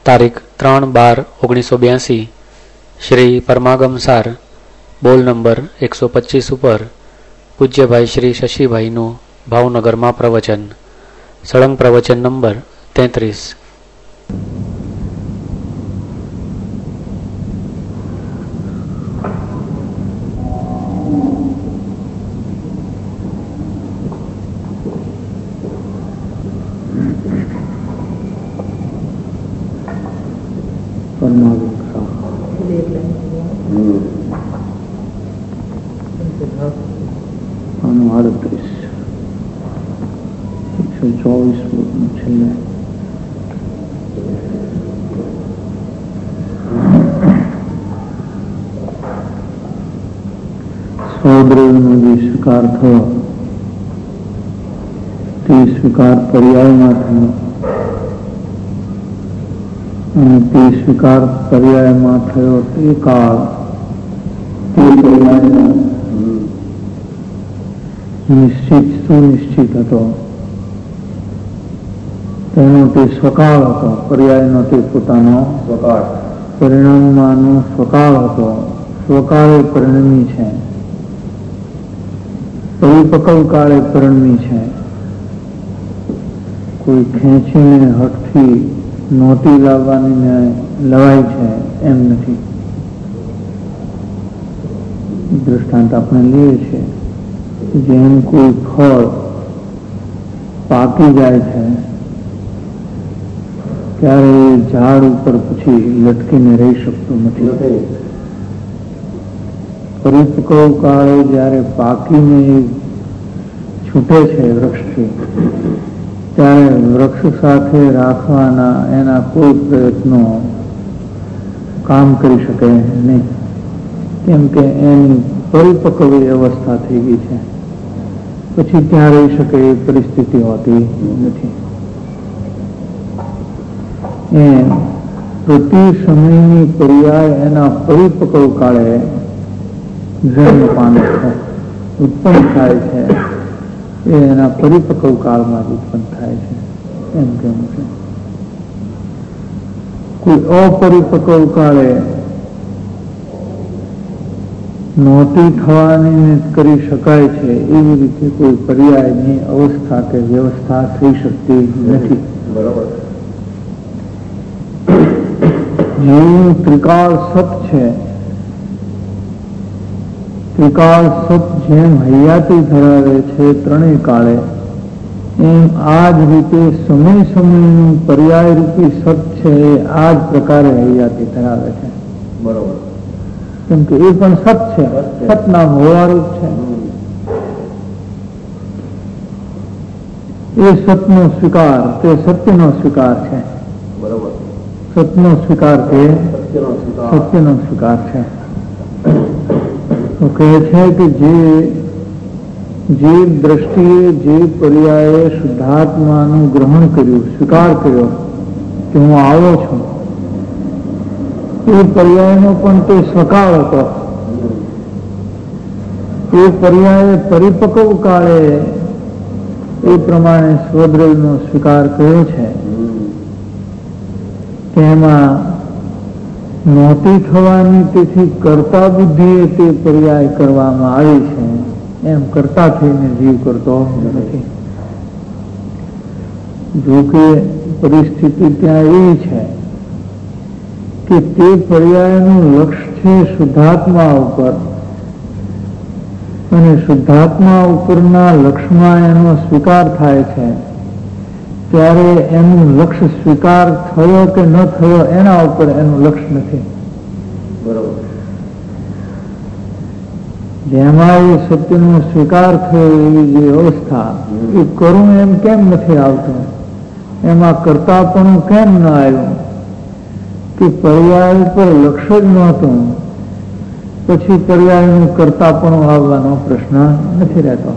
તારીખ 3/12/1982 શ્રી પરમાગમ સાર બોલ નંબર 125 ઉપર પૂજ્યભાઈ શ્રી શશીભાઈનું ભાવનગરમાં પ્રવચન. સળંગ પ્રવચન નંબર 33. સ્વદ્રવ્યનો જે સ્વીકાર થયો તે સ્વીકાર પર્યાયમાં થયો અને તે સ્વીકાર પર્યાયમાં થયો તે કાળ તે પર્યાયનો નિશ્ચિત સુનિશ્ચિત હતો. તેનો તે સ્વકાળ હતો. પર્યાયનો તે પોતાનો સ્વકાળ, પરિણામમાંનો સ્વકાળ હતો. સ્વકાળે પરિણમી છે, પરિપક્વ કાળે પરિણમી છે. કોઈ ખેંચીને હઠથી નોટી લાવવાની લવાય છે એમ નથી. દ્રષ્ટાંત આપણે લઈએ છીએ, જેમ કોઈ ફળ પાકી જાય છે ત્યારે એ ઝાડ ઉપર પછી લટકીને રહી શકતું નથી. પરિપક્વ કાળે જયારે પાકીને છૂટે છે વૃક્ષથી, ત્યારે વૃક્ષ સાથે રાખવાના એના કોઈ પ્રયત્નો કામ કરી શકે નહીં, કેમ કે એની પરિપક્વ અવસ્થા થઈ ગઈ છે. પછી ત્યાં રહી શકે એ પરિસ્થિતિ હોતી નથી. પ્રતિ સમયની પર્યાય એના પરિપક્વ કાળે જન્મ પામે છે, ઉત્પન્ન થાય છે. એ એના પરિપક્વ કાળમાં જ ઉત્પન્ન થાય છે એમ કહેવું છે. કોઈ અપરિપક્વ કાળે નોટી થવાની કરી શકાય છે, એવી રીતે કોઈ પર્યાયની અવસ્થા કે વ્યવસ્થા થઈ શકતી નથી. બરાબર. જેવું ત્રિકાળ સત છે, ત્રિકાળ સત જેમ હૈયાતી ધરાવે છે ત્રણેય કાળે, એમ આ જ રીતે સમય સમયનું પર્યાય રૂપી સત છે એ આ જ પ્રકારે હૈયાતી ધરાવે છે. બરોબર. કેમ કે એ પણ સત છે, સતના હોવારૂપ છે. એ સતનો સ્વીકાર તે સત્યનો સ્વીકાર છે. બરોબર. સતનો સ્વીકાર તે સત્યનો સ્વીકાર છે. તો કહે છે કે જે દ્રષ્ટિએ જે પર્યાયે શુદ્ધાત્માનું ગ્રહણ કર્યું, સ્વીકાર કર્યો કે હું આવો છું, એ પર્યાયનો પણ તે સ્વકાળ હતો. એ પર્યાયે પરિપક્વ કાળે એ પ્રમાણે સ્વદ્રવ્યનો સ્વીકાર કર્યો છે. તેમાં નોતી થવાની તેથી કર્તા બુદ્ધિએ તે પર્યાય કરવામાં આવી છે. એમ કર્તા થઈને જીવ કરતો નથી. જોકે પરિસ્થિતિ ત્યાં એવી છે કે તે પર્યાયનું લક્ષ્ય છે શુદ્ધાત્મા ઉપર, અને શુદ્ધાત્મા ઉપરના લક્ષ્યમાં એનો સ્વીકાર થાય છે. ત્યારે એનું લક્ષ્ય સ્વીકાર થયો કે ન થયો એના ઉપર એનું લક્ષ્ય નથી. બરોબર. જેમાં એ સત્યનો સ્વીકાર થયો એવી જે અવસ્થા, એ કરું એમ કેમ નથી આવતું, એમાં કરતાપણું કેમ ન આવ્યું કે પર્યાય પર લક્ષ્ય જ નહોતું, પછી પર્યાયનું કરતાપણું આવવાનો પ્રશ્ન નથી રહેતો.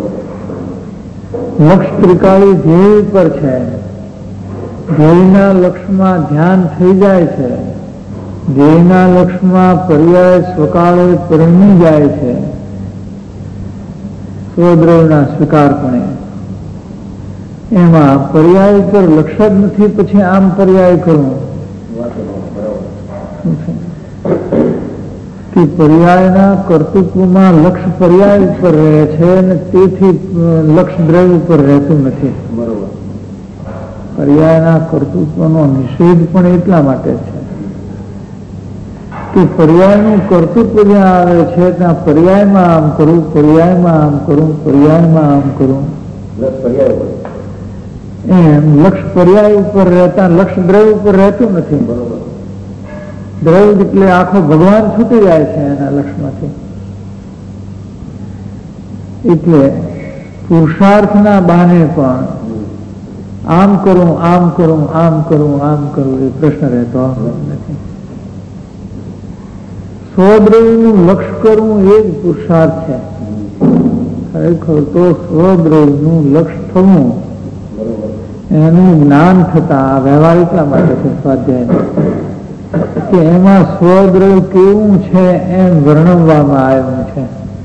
લક્ષ ત્રિકાળી ધ્યેય પર છે. ધ્યેયના લક્ષ્યમાં ધ્યાન થઈ જાય છે. ધ્યેયના લક્ષ્યમાં પર્યાય સ્વકાળે પરિણમી જાય છે. સ્વદ્રવના સ્વીકારપણે એમાં પર્યાય પર લક્ષ્ય જ નથી, પછી આમ પર્યાય કરવું કે પર્યાયના કર્તૃત્વમાં લક્ષ પર્યાય ઉપર રહે છે અને તેથી લક્ષ દ્રવ્ય ઉપર રહેતું નથી. પર્યાયના કર્તૃત્વનો નિષેધ પણ એટલા માટે છે કે પર્યાયનું કર્તૃત્વ જ્યાં આવે છે ત્યાં પર્યાયમાં આમ કરું, પર્યાયમાં આમ કરું, પર્યાયમાં આમ કરું, એમ લક્ષ પર્યાય ઉપર રહેતા લક્ષ દ્રવ્ય ઉપર રહેતું નથી. દ્રવ્ય એટલે આખો ભગવાન છૂટી જાય છે એના લક્ષમાંથી. એટલે પુરુષાર્થના બહાને પણ આમ કરું, આમ કરું, આમ કરું, આમ કરું એ પ્રશ્ન રહેતો નથી. સ્વદ્રવ્યનું લક્ષ કરવું એ જ પુરુષાર્થ છે. ખરેખર તો સ્વદ્રવ્યનું લક્ષ થવું એનું જ્ઞાન થતા વ્યવહાર એટલા માટે છે સ્વાધ્યાય કે એમાં સ્વદ્રવ્ય કેવું છે એમ વર્ણવવામાં આવ્યું છે.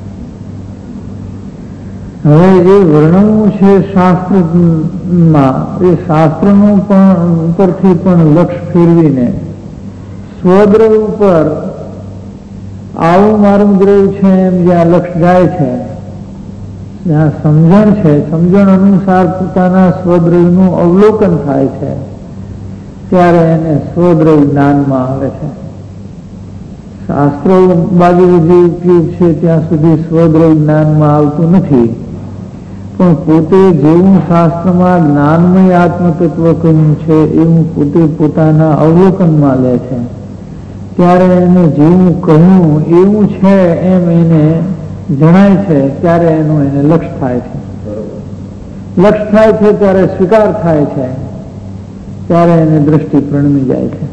હવે એ વર્ણવવું છે શાસ્ત્રમાં, એ શાસ્ત્રનું પણ ઉપરથી પણ લક્ષ ફેરવીને સ્વદ્રવ્ય ઉપર આવું મારું દ્રવ્ય છે એમ જ્યાં લક્ષ જાય છે, જ્યાં સમજણ છે, સમજણ અનુસાર પોતાના સ્વદ્રવ્યનું અવલોકન થાય છે ત્યારે એને સ્વદ્રવ્ય જ્ઞાનમાં આવે છે. શાસ્ત્રો બાજુ જે ઉપયોગ છે ત્યાં સુધી સ્વદ્રવ્ય જ્ઞાનમાં આવતું નથી, પણ પોતે જેવું શાસ્ત્રમાં જ્ઞાનમય આત્મતત્વ કહ્યું છે એવું પોતે પોતાના અવલોકનમાં લે છે ત્યારે એને જેવું કહ્યું એવું છે એમ એને જણાય છે ત્યારે એનું એને લક્ષ થાય છે. લક્ષ થાય છે ત્યારે સ્વીકાર થાય છે ત્યારે એને દ્રષ્ટિ પ્રણમી જાય છે.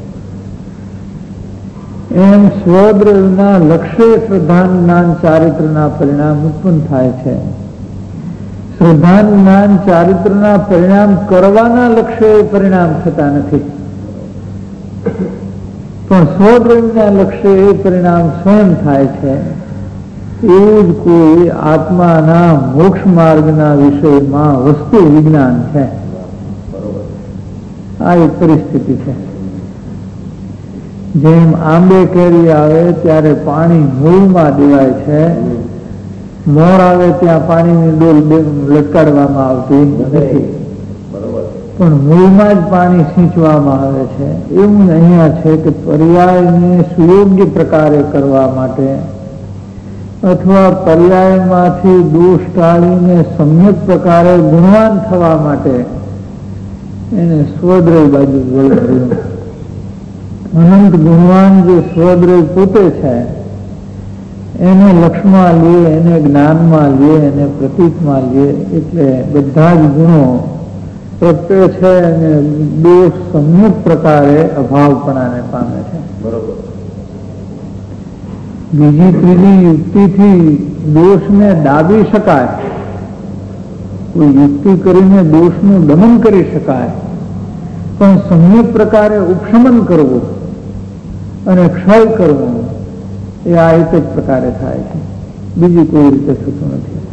એમ સ્વદ્રવ્યના લક્ષ્ય શ્રદ્ધા જ્ઞાન ચારિત્રના પરિણામ ઉત્પન્ન થાય છે. શ્રદ્ધા જ્ઞાન ચારિત્રના પરિણામ કરવાના લક્ષ્ય પરિણામ થતા નથી, પણ સ્વદ્રવ્યના લક્ષ્ય એ પરિણામ સ્વયં થાય છે. એવું જ કોઈ આત્માના મોક્ષ માર્ગના વિષયમાં વસ્તુ વિજ્ઞાન છે. આ એક પરિસ્થિતિ છે. જેમ આંબે કેરી આવે ત્યારે પાણી મૂળમાં દેવાય છે, મોર આવે ત્યાં પાણીની ડોલ લટકાડવામાં આવતી નથી, પણ મૂળમાં જ પાણી સિંચવામાં આવે છે. એવું અહીંયા છે કે પર્યાયને સુયોગ્ય પ્રકારે કરવા માટે અથવા પર્યાયમાંથી દોષ ટાળીને સમ્યક પ્રકારે ગુણવાન થવા માટે એને સ્વદ્રવ્ય બાજુ વળવું. અનંત ગુણવાન જે સ્વદ્રવ્ય પોતે છે એને લક્ષમાં લે, એને જ્ઞાનમાં લે, એને પ્રતીકમાં લે, એટલે બધા જ ગુણો પ્રત્યે છે અને દોષ સમ્યક પ્રકારે અભાવપણાને પામે છે. બીજી ત્રીજી યુક્તિથી દોષને દાબી શકાય, કોઈ યુક્તિ કરીને દોષનું દમન કરી શકાય, પણ સમ્યક પ્રકારે ઉપશમન કરવું અને ક્ષય કરવો એ આ એક જ પ્રકારે થાય છે, બીજી કોઈ રીતે થતું નથી.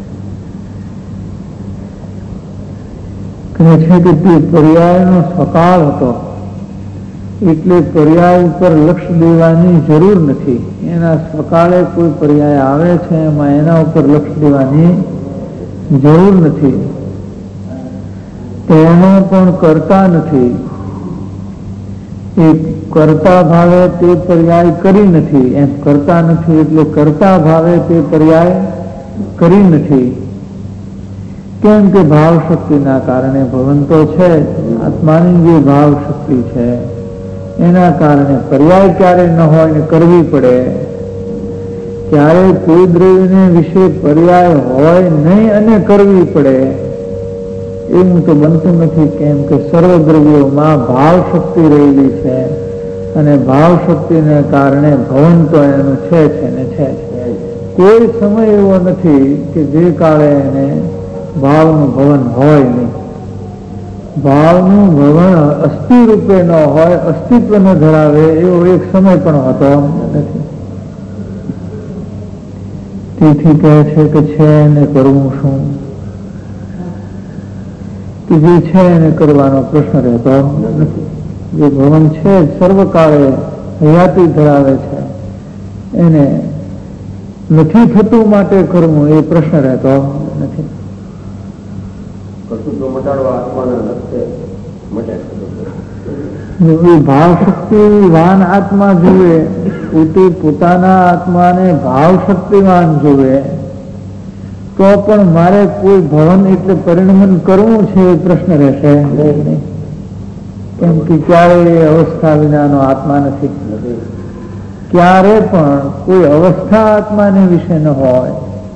કહે છે કે તે પર્યાયનો સકાળ હતો એટલે પર્યાય ઉપર લક્ષ દેવાની જરૂર નથી. એના સકાળે કોઈ પર્યાય આવે છે એમાં એના ઉપર લક્ષ દેવાની જરૂર નથી. તેનો પણ કરતા નથી, એ કરતા ભાવે તે પર્યાય કરી નથી. એમ કરતા નથી એટલે કરતા ભાવે તે પર્યાય કરી નથી. કેમ કે ભાવ શક્તિના કારણે ભવંતો છે, આત્માની જે ભાવ શક્તિ છે એના કારણે પર્યાય ક્યારે ન હોય ને કરવી પડે, ક્યારે કોઈ દ્રવ્યને વિશે પર્યાય હોય નહીં અને કરવી પડે એવું તો બનતું નથી. કેમ કે સર્વ દ્રવ્યોમાં ભાવ શક્તિ રહેલી છે અને ભાવ શક્તિને કારણે ભવન તો એનું છે ને છે. કોઈ સમય એવો નથી કે જે કાળે એને ભાવનું ભવન હોય નહીં. ભાવનું ભવન અસ્થિ રૂપે ન હોય, અસ્તિત્વ ન ધરાવે એવો એક સમય પણ હોતો નથી. તેથી કહે છે કે છે એને કરવું શું, કે જે છે એને કરવાનો પ્રશ્ન રહેતો નથી. જે ભવન છે સર્વકાળે હયાતી ધરાવે છે એને નથી થતું માટે કરવું એ પ્રશ્ન રહેતો નથી. ભાવ શક્તિવાન આત્મા જુએ, પોતાના આત્માને ભાવ શક્તિવાન જુએ તો પણ મારે કોઈ ભવન એટલે પરિણમન કરવું છે એ પ્રશ્ન રહેશે નહીં. કેમ કે ક્યારેય અવસ્થા વિનાનો આત્મા નથી. ક્યારે પણ કોઈ અવસ્થા આત્માને વિશે ન હોય.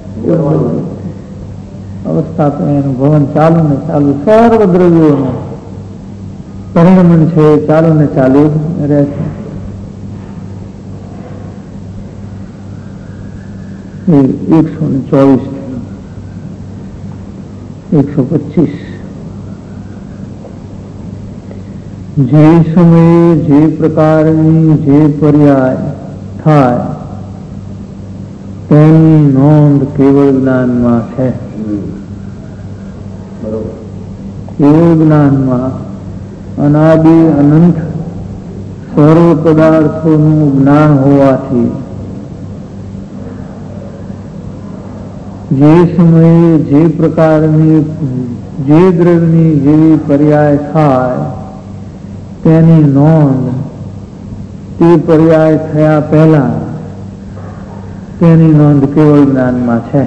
અવસ્થા તો એનું ભવન ચાલુ ને ચાલુ, સર્વ દ્રવ્યોનું પરિણમન છે ચાલુ ને ચાલુ રહે છે. 124 125 જે સમયે જે પ્રકારની જે પર્યાય થાય તેની નોંધ કેવળ જ્ઞાનમાં છે. કેવળ જ્ઞાનમાં અનાદિ અનંત સર્વ પદાર્થોનું જ્ઞાન હોવાથી જે સમયે જે પ્રકારની જે દ્રવ્યની જેવી પર્યાય થાય તેની નોંધ તે પર્યાય થયા પહેલા તેની નોંધ કેવળ જ્ઞાનમાં છે.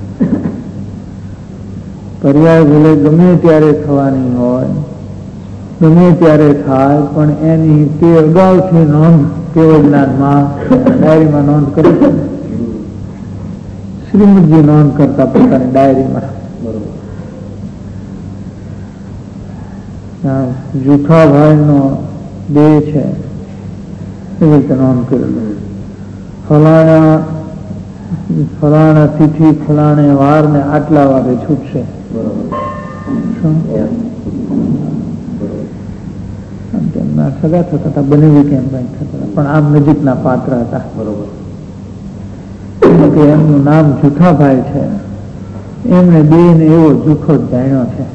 પર્યાય ભલે ગમે ત્યારે થવાની હોય, ગમે ત્યારે થાય, પણ એની તે અગાઉથી નોંધ કેવળ જ્ઞાનમાં ડાયરીમાં નોંધ કરી છે. શ્રીમદજી નોંધ કરતા પોતાની ડાયરીમાં જૂઠા ભાઈનો દેહ છે એવી રીતે નોંધ કરેલું. ફલાણા તિથિ ફલાણે વાર ને આટલા વાગે છૂટશે. તેમના સગા થતા હતા, બનેવી કેમ કઈ થતા હતા, પણ આમ નજીકના પાત્ર હતા. એમનું નામ જૂઠાભાઈ છે. એમને દેહ ને એવો જૂઠો જ જાણ્યો છે.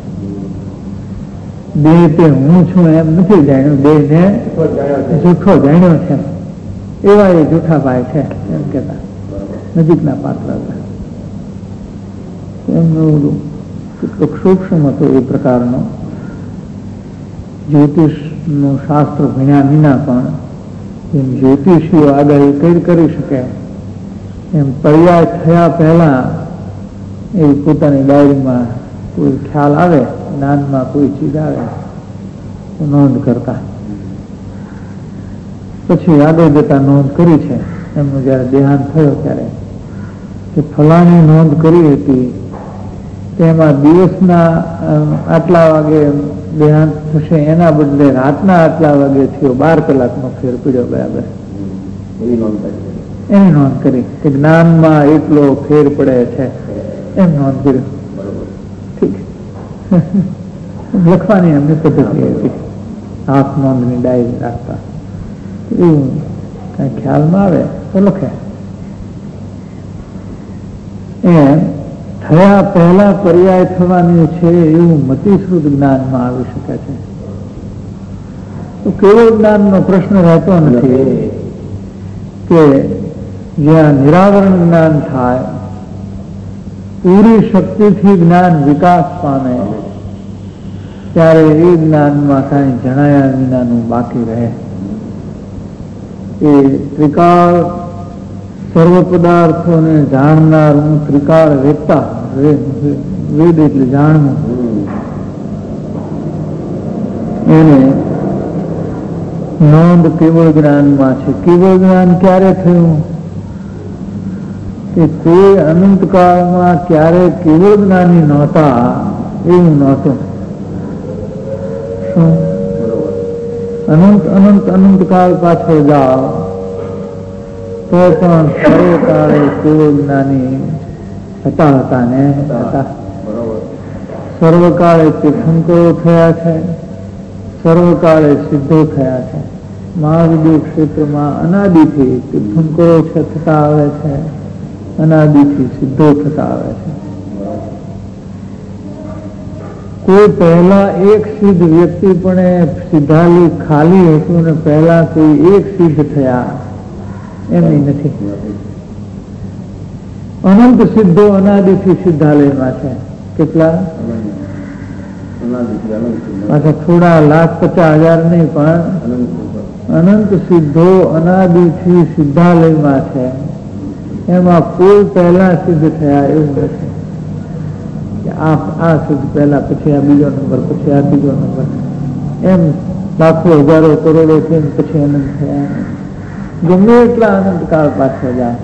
દેહ તે હું છું એમ નથી જાણ્યું, દેહ ને જૂઠો જાણ્યો છે. એવા એ જૂઠાભાઈ છે એમ કેતા નજીકના પાત્ર હતા. એમનું કેટલું સૂક્ષ્મ હતું એ પ્રકારનો. જ્યોતિષનું શાસ્ત્ર ભણ્યા વિના પણ એમ જ્યોતિષીઓ આગાહી કરી શકે એમ પર્યાય થયા પહેલા એ પોતાની ડાયરીમાં કોઈ ખ્યાલ આવે, જ્ઞાનમાં કોઈ ચીજ આવે તો નોંધ કરતા. પછી આગળ જતા નોંધ કરી છે. એમનું જયારે દેહાંત થયો ત્યારે કે ફલાણી નોંધ કરી હતી તેમાં દિવસના આટલા વાગે દેહાંત થશે એના બદલે રાતના આટલા વાગે થયો, 12 કલાકનો ફેર પડ્યો બરાબર. એની નોંધ કરી કે જ્ઞાનમાં એટલો ફેર પડે છે એમ નોંધ કર્યું. ઠીક લખવાની એમની પદ્ધતિ હતી, હાથ નોંધની ડાયરી રાખતા. એવું કઈ ખ્યાલમાં આવે તો લખે. એમ થયા પહેલા પર્યાય થવાની છે એવું મતિશ્રુત જ્ઞાનમાં આવી શકે છે. તો કેવળ જ્ઞાનનો પ્રશ્ન રહેતો નથી કે જ્યાં નિરાવરણ જ્ઞાન થાય, પૂરી શક્તિથી જ્ઞાન વિકાસ પામે, ત્યારે એ જ્ઞાનમાં કાંઈ જણાયા વિનાનું બાકી રહે. એ ત્રિકાળ સર્વ પદાર્થોને જાણનારું ત્રિકાળ વેદતા, વેદ એટલે જાણવું, એને નોંધ કેવળ જ્ઞાનમાં છે. કેવળ જ્ઞાન ક્યારે થયું કે કોઈ અનંતકાળમાં ક્યારે કેવળ જ્ઞાની નહોતા એવું નહોતું. શું અનંત અનંત અનંતકાળ પાછળ જાઓ તો પણ સર્વકાળે કેવળ જ્ઞાની હતા ને હતા. સર્વકાળે તીર્થંકરો થયા છે, સર્વકાળે સિદ્ધો થયા છે. મહાવિદ્ય ક્ષેત્રમાં અનાદિથી તીર્થંકરો થતા આવે છે, અનાદિથી સિદ્ધો થતા આવે છે. કોઈ પહેલા એક સિદ્ધ વ્યક્તિ પણ સિદ્ધાલય ખાલી હતું ને પહેલા કોઈ એક સિદ્ધ થયા એમ નથી. અનંત સિદ્ધો અનાદિથી સિદ્ધાલયમાં છે. કેટલા? પાછા થોડા લાખ 50,000 નહીં, પણ અનંત સિદ્ધો અનાદિથી સિદ્ધાલયમાં છે. એમાં કોઈ પહેલા સિદ્ધ થયા એવું નથી કે આ સિદ્ધ પહેલા, પછી આ બીજો નંબર, પછી આ ત્રીજો નંબર, એમ લાખો હજારો કરોડો થઈને પછી અનંત થયા. ગમે એટલા અનંત કાળ પાછળ જાય,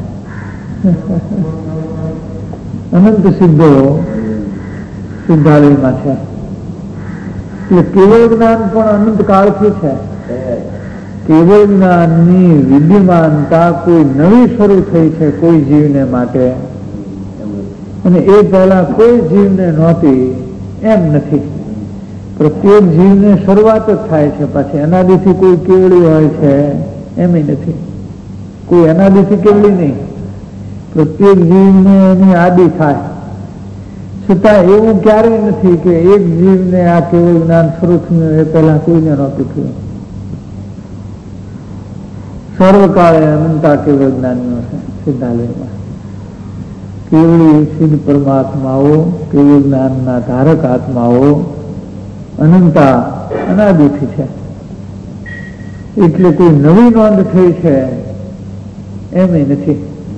અનંત સિદ્ધો સિદ્ધાલયમાં છે. એટલે કેવળ જ્ઞાન પણ અનંત કાળથી છે. કેવળ જ્ઞાનની વિદ્યમાનતા કોઈ નવી શરૂ થઈ છે કોઈ જીવને માટે, અને એ પહેલા કોઈ જીવને નહોતી એમ નથી. પ્રત્યેક જીવને શરૂઆત જ થાય છે. પાછી અનાદિથી કોઈ કેવળી હોય છે એમ નથી. કોઈ અનાદિથી કેવળી નહીં, પ્રત્યેક જીવને એની આદિ થાય. છતાં એવું ક્યારેય નથી કે એક જીવને આ કેવળ જ્ઞાન શરૂ થયું એ પહેલા કોઈને નહોતું થયું. સર્વકાળે અનંતા કેવળ જ્ઞાનીઓ છે સિદ્ધાલયમાં. કેવળી સિદ્ધ પરમાત્માઓ, કેવળ જ્ઞાનના ધારક આત્માઓ અનંતા અનાદિથી છે. એટલે કોઈ નવી નોંધ થઈ છે એમ નથી.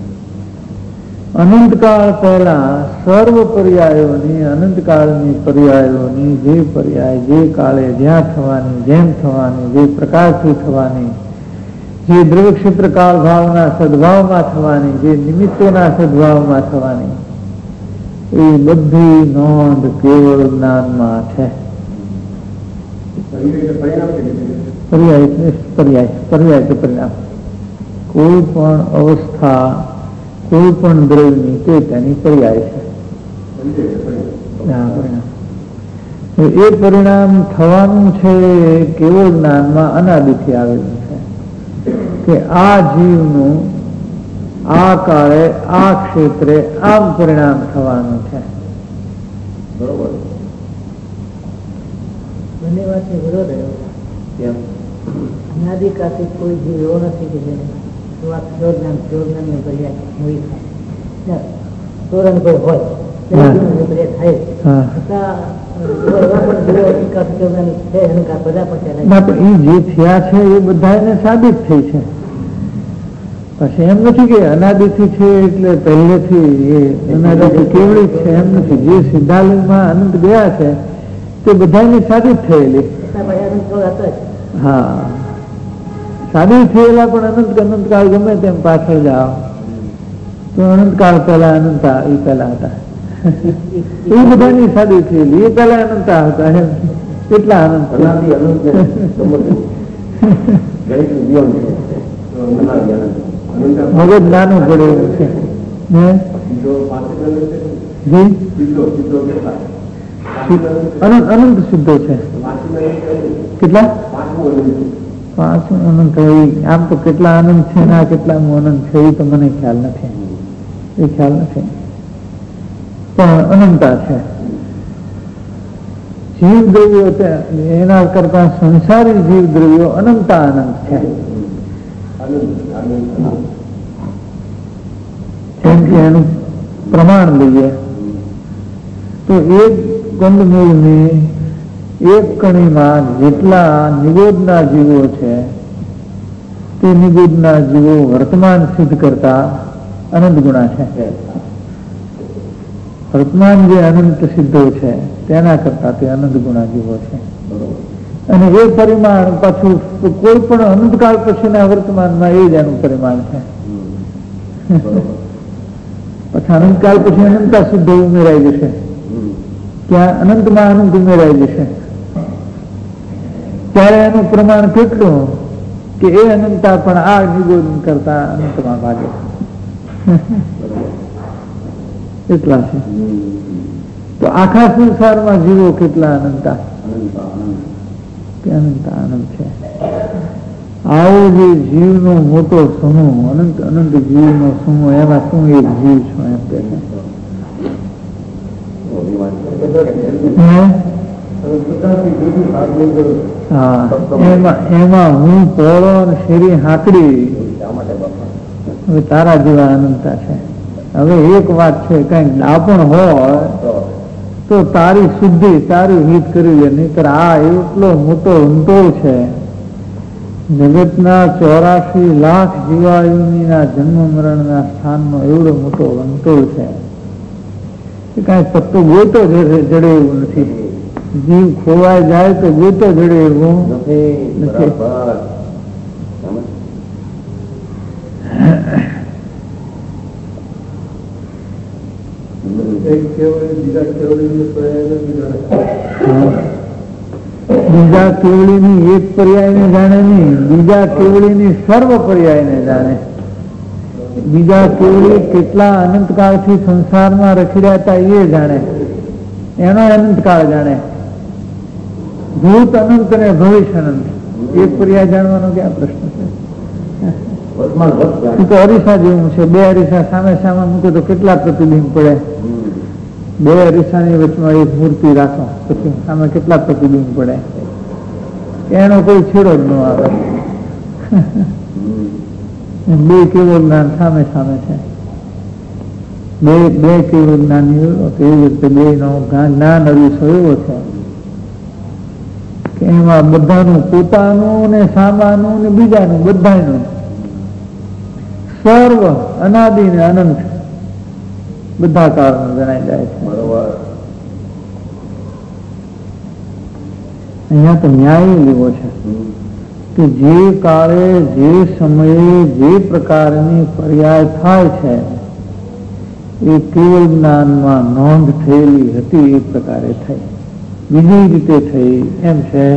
અનંતકાળ પહેલા સર્વ પર્યાયોની, અનંતકાળની પર્યાયોની જે પર્યાય જે કાળે જ્યાં થવાની, જેમ થવાની, જે પ્રકારથી થવાની, જે દ્રવ્ય ક્ષેત્ર કાળ ભાવના સદભાવમાં થવાની, જે નિમિત્તોના સદભાવમાં થવાની, એ બધી નોંધ કેવળ જ્ઞાનમાં છે. પર્યાય કે પરિણામ. કોઈ પણ અવસ્થા, કોઈ પણ દ્રવ્યની તે તેની પર્યાય છે. એ પરિણામ થવાનું છે કેવળ જ્ઞાનમાં અનાદિથી આવેલું છે કે આ જીવનું આ કાળે આ ક્ષેત્રે આમ પરિણામ થવાનું છે. બરોબર. બંને વાત વિરોધ અનાદિકાળથી કોઈ જીવ એવો નથી કે જેને જ્ઞાનની પર્યાય નવી થાય. તોરણ કોઈ હોય પર્યાય થાય એ જે થયા છે એ બધાને સાબિત થઈ છે. પછી એમ નથી કે અનાદિથી છે એટલે પહેલેથી એ અનાદિથી કેવળી છે એમ નથી. જે સિદ્ધાલયમાં અનંત ગયા છે તે બધાની સાબિત થયેલી. હા, સાબિત થયેલા પણ અનંતકાળ ગમે તેમ પાછળ જાઓ તો અનંતકાળ પહેલા અનંતા એ પહેલા હતા. એ બધાની સાબિત થયેલી. એ પહેલા અનંતા હતા એમ. કેટલા અનંત મગજ નાનું પડે એવું છે. અનંત સિદ્ધો છે. કેટલા? 5 અનંત. આમ તો કેટલા અનંત છે ને આ કેટલામું અનંત છે એ તો મને ખ્યાલ નથી. એ ખ્યાલ નથી, પણ અનંતા છે. જીવ દ્રવ્યો એના કરતા સંસારી જીવ દ્રવ્યો અનંતા અનંત છે. જેમ કે એનું પ્રમાણ લઈએ તો એક ગંધમૂળની એક કણીમાં જેટલા નિગોદના જીવો છે તે નિગોદના જીવો વર્તમાન સિદ્ધ કરતા અનંત ગુણા છે. વર્તમાન જે અનંત સિદ્ધો છે તેના કરતા તે અનંત ગુણા જીવો છે. અને એ પરિમાણ પાછું કોઈ પણ અનંતકાળ પછીના વર્તમાનમાં એ જ એનું પરિમાણ છે. પછી અનંતકાળ પછી અનંતા સિદ્ધો ઉમેરાઈ જશે. ત્યાં અનંતમાં અનંત ઉમેરાઈ જશે ત્યારે એનું પ્રમાણ કેટલું કે એ અનંતા પણ આ નિગોદ કરતા અનંતમાં ભાગે એટલા છે. તો આખા સંસારમાં જીવો કેટલા અનંતા કે અનંતા અનંત છે. આવો જે જીવનો મોટો સમૂહ, અનંત અનંત જીવનો સમૂહ, એમાં શું એક જીવ છું એમ કે હા, એમાં હું પોળો અને શેરી હાકડી હવે તારા જેવા અનંતા છે. હવે એક વાત છે, કઈક ડાપણ હોય તો તારી શુદ્ધિ તારી હિત કરી લે, નહીતર આ એટલો મોટો અંતોળ છે. જગતના 84 લાખ જીવાયુના જન્મ મરણના સ્થાનનો એવડો મોટો અંતોળ છે. કઈ પત્તો ગોતો જડે એવું નથી. જીવ ખોવાઈ જાય તો ગોતો જડે એવું નથી. બીજા કેવડીની એક પર્યાયને જાણે નહીં, બીજા કેવડીની સર્વ પર્યાયને જાણે. બીજા કેવડી કેટલા અનંતકાળથી સંસારમાં રખડ્યા હતા એ જાણે, એનો અનંતકાળ જાણે. ભૂત અનંત અને ભવિષ્ય અનંત, એક પર્યાય જાણવાનો ક્યાં પ્રશ્ન છે? તો અરીસા જેવું છે. બે અરીસા સામે સામે મૂકો તો કેટલા પ્રતિબિંબ પડે? બે અરીસાની વચમાં એક મૂર્તિ રાખો પછી સામે કેટલા પ્રતિબિંબ પડે? એનો કોઈ છેડો જ ન આવે. બે કેવળ જ્ઞાન સામે સામે છે. બે કેવળ જ્ઞાન એવી રીતે બે નો જ્ઞાન અરીસો એવો છે કે એમાં બધાનું પોતાનું ને સામાનું ને બીજાનું બધાનું સર્વ અનાદિ ને અનંત બધા કારણો જણાઈ જાય છે. અહીંયા તો ન્યાય લેવો છે કે જે કાળે જે સમયે જે પ્રકારની પર્યાય થાય છે એ કેવળ જ્ઞાનમાં નોંધ થયેલી હતી એ પ્રકારે થઈ, બીજી રીતે થઈ એમ છે.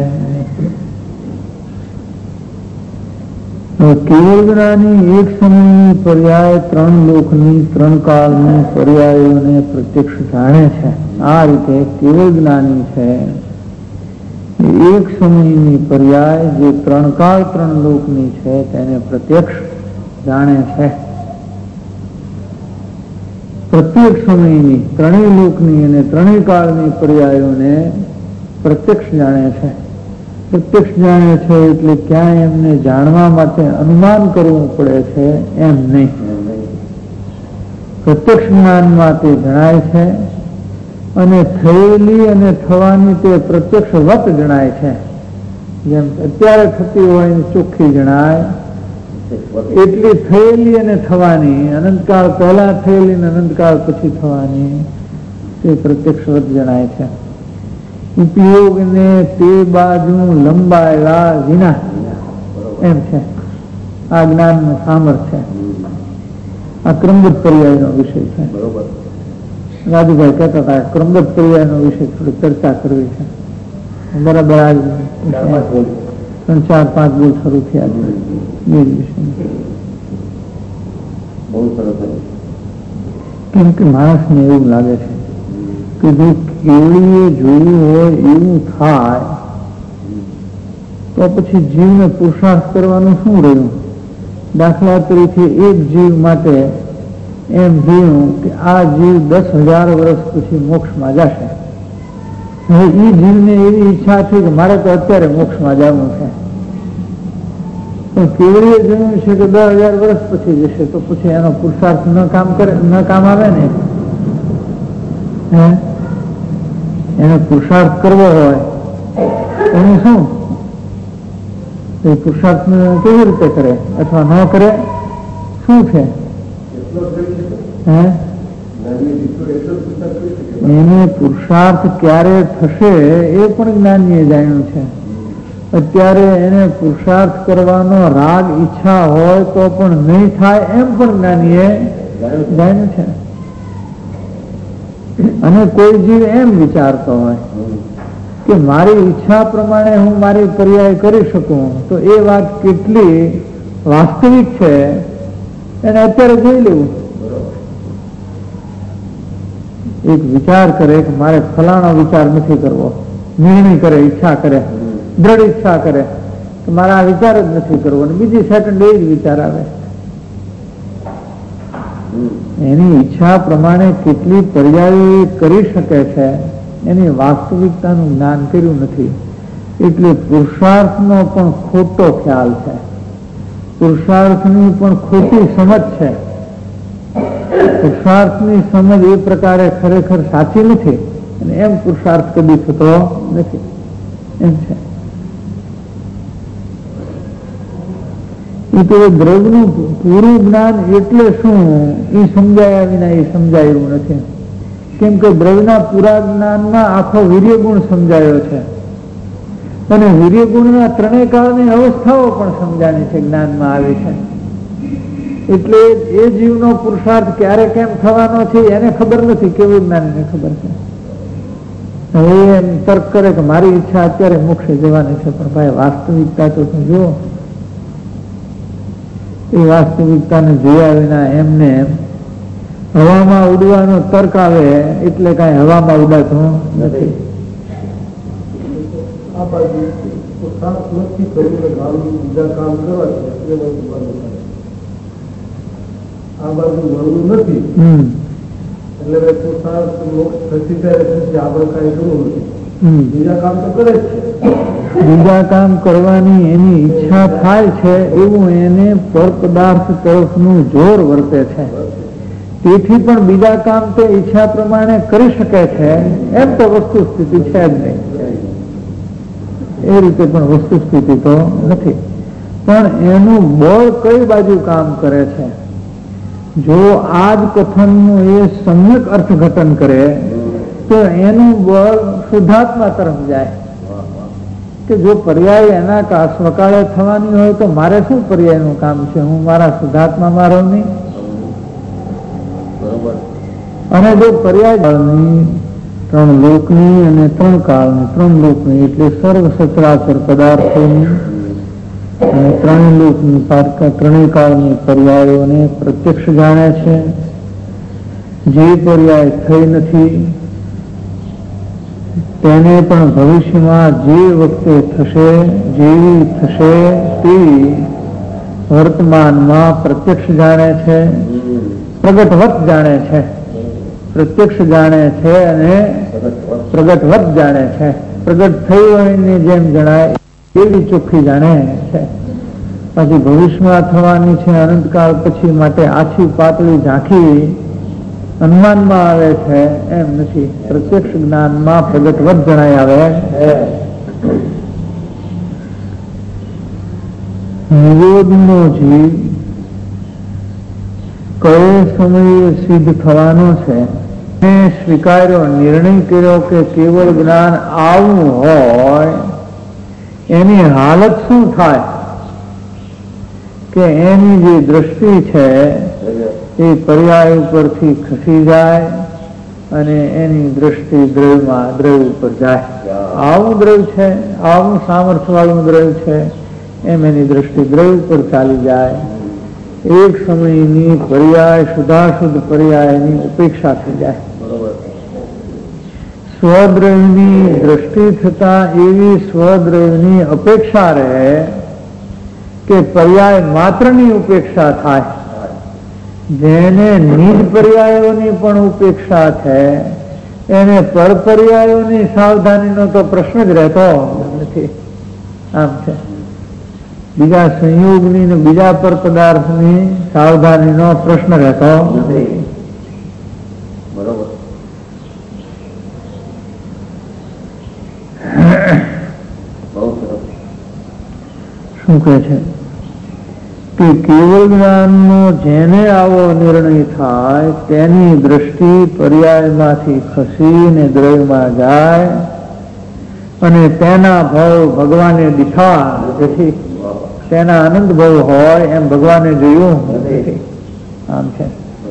કેવળ જ્ઞાની એક સમયની પર્યાય 3 લોકની 3 કાળની પર્યાયોને પ્રત્યક્ષ જાણે છે. આ રીતે કેવળ જ્ઞાની છે એક સમયની પર્યાય જે 3 કાળ 3 લોકની છે તેને પ્રત્યક્ષ જાણે છે. પ્રત્યેક સમયની 3 લોકની અને 3 કાળની પર્યાયોને પ્રત્યક્ષ જાણે છે. પ્રત્યક્ષ જાણે છે એટલે ક્યાંય એમને જાણવા માટે અનુમાન કરવું પડે છે એમ નહીં. પ્રત્યક્ષ જ્ઞાન માટે જણાય છે અને થયેલી અને થવાની તે પ્રત્યક્ષ વત જણાય છે. જેમ અત્યારે થતી હોય એને ચોખ્ખી જણાય એટલી થયેલી અને થવાની, અનંતકાળ પહેલા થયેલી અને અનંતકાળ પછી થવાની તે પ્રત્યક્ષ વત જણાય છે. ઉપયોગને તે બાજુ લંબાયેલા વિના એમ છે આ જ્ઞાનનું સામર્થ્ય. આ ક્રમબદ્ધ પર્યાયનો વિષય છે. રાજુભાઈ કહેતા હતા ક્રમબદ્ધ પર્યાયનો વિષય થોડી ચર્ચા કરવી છે. બરાબર આજ 3, 4, 5 બોલ શરૂ થયા છે એ જ વિષય. કેમ કે માણસને એવું લાગે છે કે જો કેવડીએ જોયું હોય એવું થાય તો પછી જીવને પુરુષાર્થ કરવાનું શું રહ્યું? દાખલા તરીકે એક જીવ માટે એમ જોયું કે આ જીવ 10,000 વર્ષ પછી મોક્ષમાં જશે. હવે એ જીવને એવી ઈચ્છા છે કે મારે તો અત્યારે મોક્ષમાં જવું છે, પણ કેવડીએ જોયું છે કે 10,000 વર્ષ પછી જશે, તો પછી એનો પુરુષાર્થ ન કામ આવે ને. એને પુરુષાર્થ કરવો હોય એને શું એ પુરુષાર્થ કેવી રીતે કરે અથવા ન કરે? શું છે એને પુરુષાર્થ ક્યારે થશે એ પણ જ્ઞાનીએ જાણ્યું છે. અત્યારે એને પુરુષાર્થ કરવાનો રાગ ઈચ્છા હોય તો પણ નહીં થાય એમ પણ જ્ઞાનીએ જાણ્યું છે. અને કોઈ જીવ એમ વિચારતો હોય કે મારી ઈચ્છા પ્રમાણે હું મારી પર્યાય કરી શકું, તો એ વાત કેટલી વાસ્તવિક છે એને અત્યારે જોઈ લેવું. એક વિચાર કરે કે મારે ફલાણો વિચાર નથી કરવો, નિર્ણય કરે, ઈચ્છા કરે, દ્રઢ ઈચ્છા કરે કે મારે આ વિચાર જ નથી કરવો, અને બીજી સેકન્ડ એ જ વિચાર આવે. એની ઈચ્છા પ્રમાણે કેટલી પર્યાયો કરી શકે છે એની વાસ્તવિકતાનું જ્ઞાન કર્યું નથી. એટલે પુરુષાર્થનો પણ ખોટો ખ્યાલ છે, પુરુષાર્થની પણ ખોટી સમજ છે. પુરુષાર્થની સમજ એ પ્રકારે ખરેખર સાચી નથી અને એમ પુરુષાર્થ કદી થતો નથી એમ છે. એ તો દ્રવ્યનું પૂરું જ્ઞાન એટલે શું એ સમજાયા વિના એ સમજાયું નથી. કેમ કે દ્રવ્યના પૂરા જ્ઞાનમાં આખો વીર્ય ગુણ સમજાયો છે અને વીર્ય ગુણના ત્રણેય કાળની અવસ્થાઓ પણ સમજાણી છે, જ્ઞાનમાં આવી છે. એટલે એ જીવનો પુરુષાર્થ ક્યારે કેમ થવાનો છે એને ખબર નથી, કેવું જ્ઞાન એને ખબર છે. હવે એમ તર્ક કરે કે મારી ઈચ્છા અત્યારે મોક્ષે જવાની છે, પણ ભાઈ વાસ્તવિકતા તો જુઓ. એ વાસ્તવિકતાને જોયા વિના એમને હવામાં ઉડવાનો તર્ક આવે એટલે કઈ હવામાં ઉડાતું નથી. આ બાજુ વળવું નથી એટલે પુરુષાર્થ મોક્ષ થતી ત્યારે આપણે કઈ કરવું નથી, બીજા કામ તો કરે જ છે. બીજા કામ કરવાની એની ઈચ્છા થાય છે એવું એને પર પદાર્થ તરફનું જોર વર્તે છે. તેથી પણ બીજા કામ તે ઈચ્છા પ્રમાણે કરી શકે છે એમ તો વસ્તુ સ્થિતિ છે જ નહીં. એ રીતે પણ વસ્તુ સ્થિતિ તો નથી. પણ એનું બળ કઈ બાજુ કામ કરે છે? જો આ જ કથનનું એ સમ્યક અર્થઘટન કરે તો એનું બળ શુદ્ધાત્મા તરફ જાય કે જો પર્યાય એના સ્વકાળે થવાની હોય તો મારે શું પર્યાયનું કામ છે, હું મારા શુદ્ધાત્મામાં રહું નહીં. અને જો પર્યાય ત્રણ લોકની અને ત્રણ કાળની, ત્રણ લોકની એટલે સર્વ સચરાચર પદાર્થોની અને ત્રણ લોકની ત્રણેય કાળની પર્યાયોને પ્રત્યક્ષ જાણે છે. જે પર્યાય થઈ નથી તેને પણ ભવિષ્યમાં જે વખતે થશે, જેવી થશે તેવી વર્તમાનમાં પ્રત્યક્ષ જાણે છે, પ્રગટવત જાણે છે. પ્રત્યક્ષ જાણે છે અને પ્રગટવત જાણે છે. પ્રગટ થઈ હોય ને જેમ જણાય એવી ચોખ્ખી જાણે છે. પછી ભવિષ્યમાં થવાની છે અનંતકાળ પછી માટે આછી પાતળી ઝાંખી અનુમાનમાં આવે છે એમ નથી. પ્રત્યક્ષ જ્ઞાનમાં પ્રગટવત જણાય આવે. નિરોધનો જીવ કયો સમયે સિદ્ધ થવાનો છે સ્વીકાર્યો, નિર્ણય કર્યો કે કેવળ જ્ઞાન આવું હોય એની હાલત શું થાય કે એની જે દ્રષ્ટિ છે એ પર્યાય ઉપરથી ખસી જાય અને એની દ્રષ્ટિ દ્રવ્ય ઉપર જાય. આવું દ્રવ્ય છે, આવું સામર્થ્ય વાળું દ્રવ્ય છે એમ એની દ્રષ્ટિ દ્રવ્ય ઉપર ચાલી જાય. એક સમયની પર્યાય શુદ્ધાશુદ્ધ પર્યાયની ઉપેક્ષા થઈ જાય. સ્વદ્રવ્યની દ્રષ્ટિ થતા એવી સ્વદ્રવ્યની અપેક્ષા રહે કે પર્યાય માત્રની ઉપેક્ષા થાય. જેને નિજ પર્યાયોની પણ ઉપેક્ષા છે એને પર પર્યાયોની સાવધાનીનો તો પ્રશ્ન જ રહેતો નથી. આમ છે બીજા સંયોગની ને બીજા પર પદાર્થની સાવધાનીનો પ્રશ્ન રહેતો નથી. બરોબર. શું કહે છે કે કેવળ જ્ઞાનનો જેને આવો નિર્ણય થાય તેની દ્રષ્ટિ પર્યાયમાંથી ખસીને દ્રવ્યમાં જાય અને તેના ભાવ ભગવાને દીઠા જેથી તેના આનંદ ભાવ હોય એમ ભગવાને જોયું નથી. આમ છે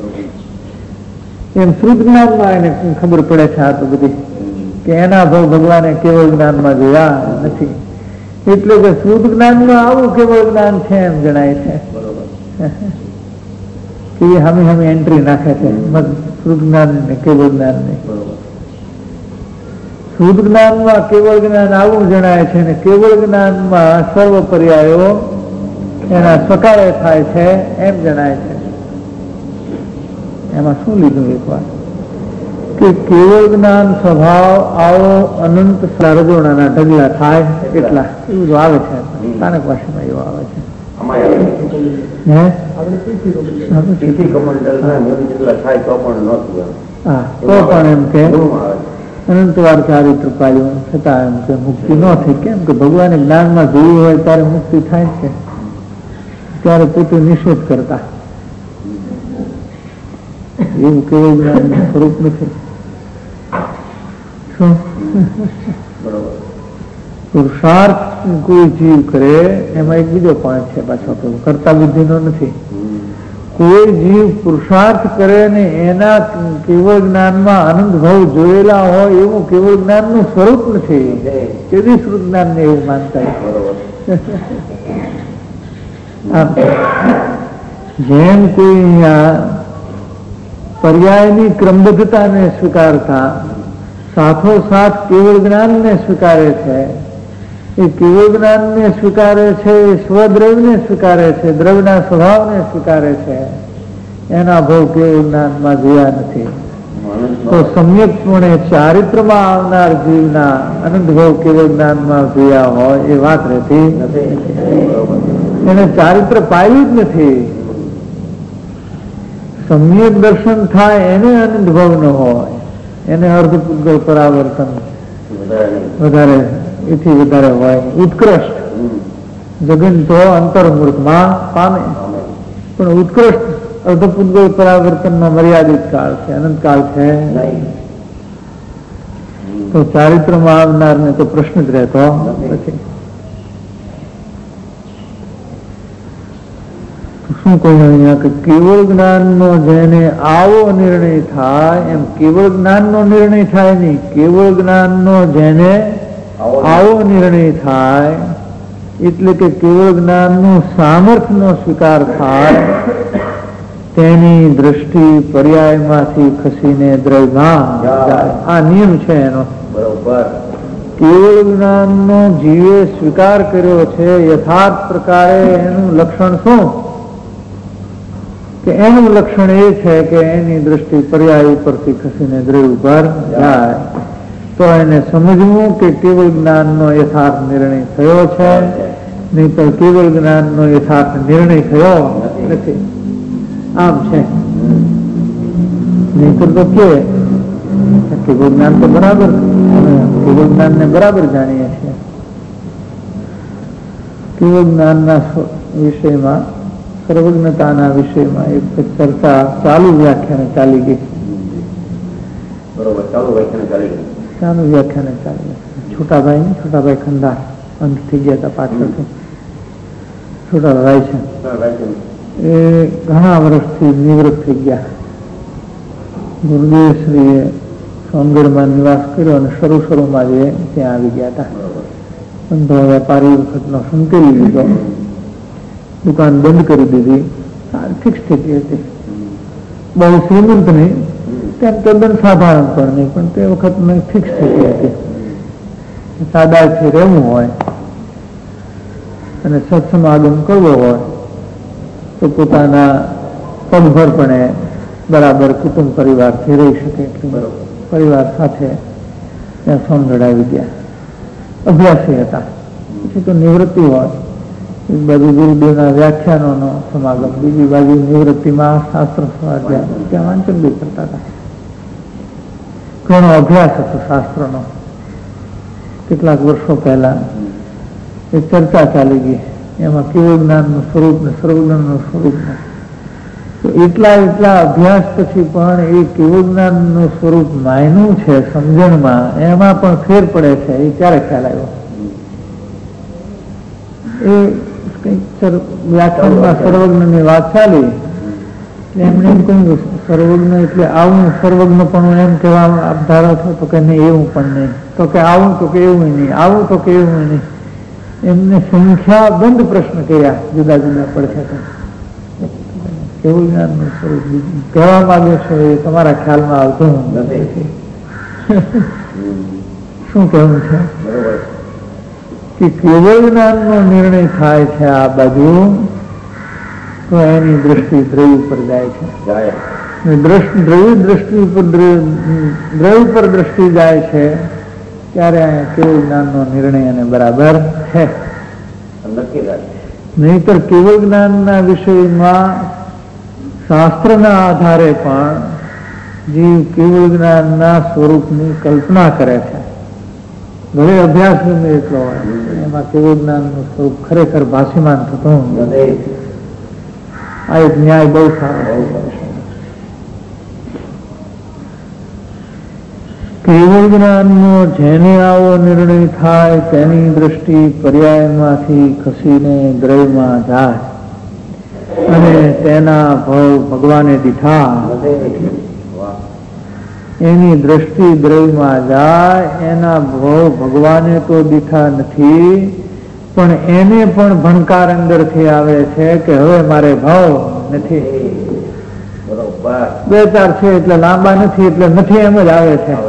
એમ શુદ્ધ જ્ઞાનમાં એને ખબર પડે છે આ તો બધી કે એના ભાવ ભગવાને કેવળ જ્ઞાનમાં જોયા નથી. એટલે કે શુદ્ધ જ્ઞાનમાં આવું કેવળ જ્ઞાન છે એમ જણાય છે કે એ હમે એન્ટ્રી નાખે છે શુદ્ધ જ્ઞાન ને કેવળ જ્ઞાન ને. શુદ્ધ જ્ઞાનમાં કેવળ જ્ઞાન આવું જણાય છે ને કેવળ જ્ઞાનમાં સર્વ પર્યાયો એના સકાળે થાય છે એમ જણાય છે. એમાં શું લીધું એક વાર કે કેવળ જ્ઞાન સ્વભાવ આવો અનંત રજોડાના ઢગલા થાય કેટલા એવું જો આવે છે સ્થાનક ભાષામાં એવું આવે છે. હા તો પણ એમ કે અનંતવાર ચારિત્ર પાડ્યું છતાં એમ કે મુક્તિ ન થઈ. કેમ કે ભગવાને જ્ઞાનમાં જોયું હોય ત્યારે મુક્તિ થાય છે, ત્યારે પોતે નિષેધ કરતા. એવું કેવું જ્ઞાન સ્વરૂપ નથી. શું પુરુષાર્થ કોઈ જીવ કરે એમાં એક બીજો પોઈન્ટ છે પાછો, કરતા બુદ્ધિનો નથી. કોઈ જીવ પુરુષાર્થ કરે ને એના કેવળ જ્ઞાનમાં આનંદ ભાવ જોયેલા હોય એવું કેવળ જ્ઞાનનું સ્વરૂપ નથી. કેવી શ્રુત જ્ઞાનને એવું માનતા. જેમ કોઈ પર્યાયની ક્રમબદ્ધતાને સ્વીકારતા સાથોસાથ કેવળ જ્ઞાનને સ્વીકારે છે, એ કેવળ જ્ઞાનને સ્વીકારે છે, એ સ્વદ્રવ્યને સ્વીકારે છે, દ્રવ્યના સ્વભાવને સ્વીકારે છે, એના ભાવ કેવળ જ્ઞાનમાં જોયા નથી. તો સમ્યકપણે ચારિત્રમાં આવનાર જીવના અનંત ભાવ કેવળ જ્ઞાનમાં જોયા હોય એ વાત રહેતી નથી. એને ચારિત્ર પાયું જ નથી. સમ્યક દર્શન થાય એને અનંત ભાવ ન હોય, એને અર્ધપૂતગલ પરાવર્તન વધારે એથી વધારે હોય. ઉત્કૃષ્ટ જગન તો અંતર્મૂર્તમાં પામે, પણ ઉત્કૃષ્ટ અર્ધપૂતગલ પરાવર્તનમાં મર્યાદિત કાળ છે, અનંત કાળ છે નહીં. તો ચારિત્રમાં આવનારને તો પ્રશ્ન જ રહેતો નથી. શું કહ્યું અહીંયા કે કેવળ જ્ઞાનનો જેને આવો નિર્ણય થાય, એમ કેવળ જ્ઞાનનો નિર્ણય થાય નહીં, કેવળ જ્ઞાનનો જેને આવો નિર્ણય થાય એટલે કે કેવળ જ્ઞાનનું સામર્થ્યનો સ્વીકાર થાય, તેની દ્રષ્ટિ પર્યાયમાંથી ખસીને દ્રવ્યમાં જાય. આ નિયમ છે એનો. કેવળ જ્ઞાનનો જીવે સ્વીકાર કર્યો છે યથાર્થ પ્રકારે. એનું લક્ષણ શું? કે એનું લક્ષણ એ છે કે એની દ્રષ્ટિ પર્યાય ઉપરથી ખસીને દ્રવ્ય ઉપર જાય. તો એને સમજવું કે કેવળ જ્ઞાનનો યથાર્થ નિર્ણય થયો છે, નહીં તો કેવળ જ્ઞાનનો યથાર્થ નિર્ણય થયો નથી. આમ છે. નહીં તો કે કેવળ જ્ઞાન તો બરાબર, કેવળ જ્ઞાનને બરાબર જાણીએ છીએ. કેવળ જ્ઞાનના વિષયમાં, સર્વજ્ઞતાના વિષયમાં એક ચર્ચા ચાલુ વ્યાખ્યાને ચાલી ગઈ. ચાલુ વ્યાખ્યાને ચાલી ગઈ. છોટાભાઈ ખંડાર અંત થઈ ગયા હતા પાછળથી. છોટાભાઈ છે એ ઘણા વર્ષથી નિવૃત્ત થઈ ગયા. ગુરુદેવશ્રીએ સોનગઢમાં નિવાસ કર્યો અને શરૂમાં જ ત્યાં આવી ગયા હતા. ધંધો વેપારી વખતનો સંકેલી લીધો, દુકાન બંધ કરી દીધી. આર્થિક સ્થિતિ હતી, બહુ શ્રીમંત નહીં, તેમ તદ્દન સાધારણ પણ નહીં, પણ તે વખત ફિક્સ સ્થિતિ હતી. સાદાથી રહેવું હોય અને સત્સમાગમ કરવો હોય તો પોતાના પગભરપણે બરાબર કુટુંબ પરિવારથી રહી શકે એટલું પરિવાર સાથે ત્યાં સોનગઢ આવી ગયા. અભ્યાસી હતા. પછી તો નિવૃત્તિ હોય, એક બાજુ ગુરુદેવના વ્યાખ્યાનોનો સમાગમ, બીજી બાજુ નિવૃત્તિમાં શાસ્ત્ર સ્વાધ્યાય, ત્યાં વાંચન બી કરતા હતા. ઘણો અભ્યાસ હતો શાસ્ત્રનો. કેટલાક વર્ષો પહેલા એક ચર્ચા ચાલી ગઈ, એમાં કેવળ જ્ઞાનનું સ્વરૂપ ને સર્વજ્ઞાનનું સ્વરૂપ ને. તો એટલા અભ્યાસ પછી પણ એ કેવળ જ્ઞાનનું સ્વરૂપ માયનું છે સમજણમાં, એમાં પણ ફેર પડે છે. એ ક્યારે ખ્યાલ આવ્યો? એ વ્યાખ્યાનમાં સર્વજ્ઞની વાત ચાલી, એમણે એમ કહ્યું સર્વજ્ઞ એટલે આવું સર્વજ્ઞ પણ એમ કહેવા ધારો છો? તો કે નહીં, એવું પણ નહીં. તો કે આવું? તો કે એવું નહીં. આવું? તો કે એવું નહીં. એમને સંખ્યાબંધ પ્રશ્ન કર્યા જુદા જુદા પડશે. કેવું જ્ઞાનનું સ્વરૂપ કહેવા માંગે છો એ તમારા ખ્યાલમાં આવતું નથી. શું કહેવું છે કે કેવળ જ્ઞાનનો નિર્ણય થાય છે આ બાજુ, તો એની દ્રષ્ટિ દ્રવ્ય ઉપર જાય છે. દ્રવ્ય પર દ્રષ્ટિ જાય છે ત્યારે કેવળ જ્ઞાનનો નિર્ણય અને બરાબર છે. નહીતર કેવળ જ્ઞાનના વિષયમાં શાસ્ત્રના આધારે પણ જીવ કેવળ જ્ઞાનના સ્વરૂપની કલ્પના કરે છે. ભલે અભ્યાસ ગમે એટલો હોય એમાં કેવળ જ્ઞાનનું સ્વરૂપ ખરેખર ભાષીમાન થતું નથી. આ એક ન્યાય બહુ સારો છે. કેવળ જ્ઞાનનો જેને આવો નિર્ણય થાય તેની દ્રષ્ટિ પર્યાયમાંથી ખસીને દ્રવ્યમાં જાય અને તેના ભાવ ભગવાને દીઠા. એની દ્રષ્ટિ દ્રવ્યમાં જાય, એના ભાવ ભગવાને તો દીઠા નથી, પણ એને પણ ભણકાર અંદરથી આવે છે કે હવે મારે ભાવ નથી. બે ચાર છે એટલે લાંબા નથી એટલે નથી એમ જ આવે છે.